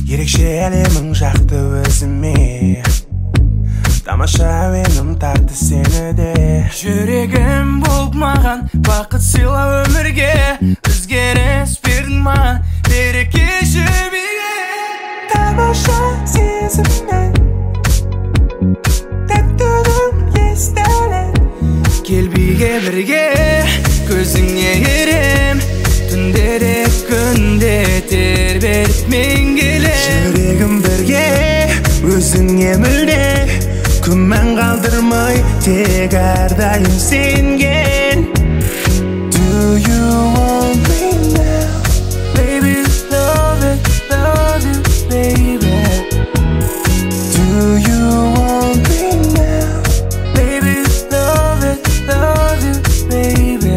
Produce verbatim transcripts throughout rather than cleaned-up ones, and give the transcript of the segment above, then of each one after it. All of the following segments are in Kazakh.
ерекше әлемің жақты өзіме, тамаша әуенім тартты сені де. Жүрегім болып маған бақыт сыйла өмірге, өзгеріс бердің маған береке жібеге. Тамаша сезіммен тәттінің естілер, кел биге бірге, көзіңе ерем, түнде де күнде тербеліп мен келем. жүрегім бірге, өзіңе мүлде, күмән қалдырмай тек әрдайым сенген. Do you want me now? Baby, love it, love you, baby. Do you want me now? Baby, love it, love you, baby.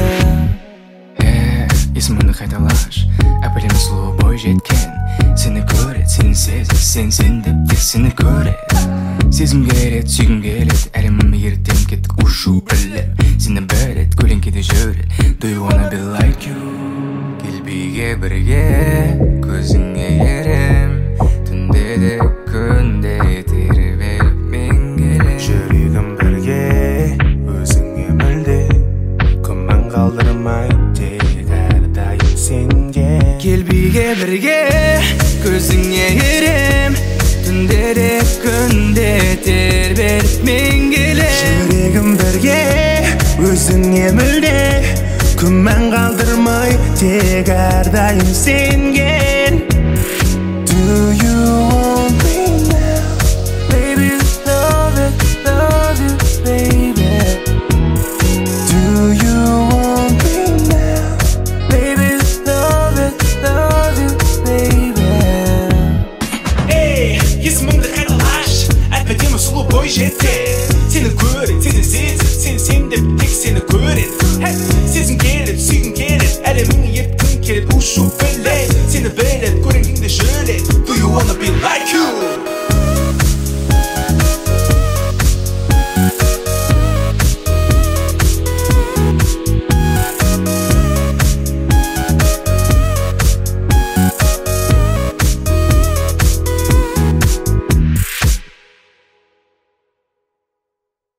Э, есіміңді қайталаш, әпілем сұлу бой жеткен. Сені көрет, сені сезет, сен сен деп тек сені көрет. Сезім келет, сүйгім келет, әлеміме ертең кеттік ұшу біліп. Сені білет, көлеңкеде жүрет. Do you wanna be like you? Кел биге бірге, көзіңе ерем, түнде де күнде тербеліп мен келем. жүрегім бірге, өзіңе мүлде, күмән қалдырмай тек әрдайым сенген. Кел биге бірге, көзіңе ерем, түнде де күнде тербеліп мен келем. жүрегім бірге, өзіңе мүлде, күмән қалдырмай тек әрдайым сенген.